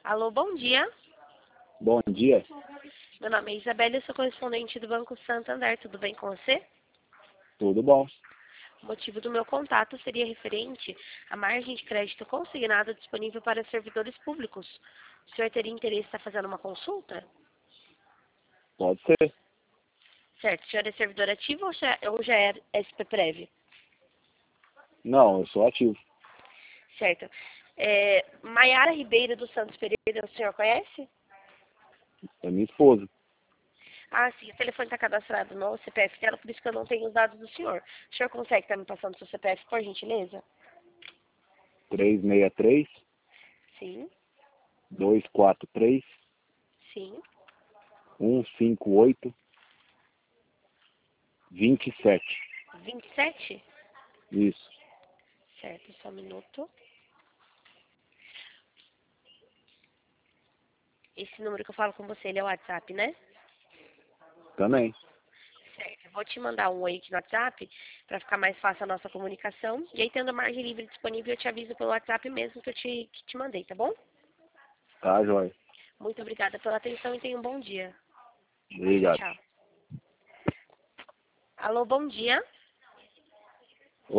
Alô, bom dia. Bom dia. Meu nome é Isabela, eu sou correspondente do Banco Santander. Tudo bem com você? Tudo bom? O motivo do meu contato seria referente à margem de crédito consignada disponível para servidores públicos. O senhor teria interesse em estar fazendo uma consulta? Pode ser. Certo. O senhor é servidor ativo ou já é SP-Prev? Não, eu sou ativo. Certo. Maiara Ribeiro dos Santos Pereira, o senhor conhece? É minha esposa. Ah, sim. O telefone está cadastrado no CPF dela, por isso que eu não tenho os dados do senhor. O senhor consegue estar me passando o seu CPF, por gentileza? 363 Sim, 243 sim. 158 27. 27? Isso. Certo, só um minuto. Esse número que eu falo com você, ele é o WhatsApp, né? Também. Certo. Eu vou te mandar um oi aqui no WhatsApp para ficar mais fácil a nossa comunicação. E aí, tendo a margem livre disponível, eu te aviso pelo WhatsApp mesmo que te mandei, tá bom? Tá, joia. Muito obrigada pela atenção e tenha um bom dia. Tchau, Obrigado. tchau. Alô, bom dia.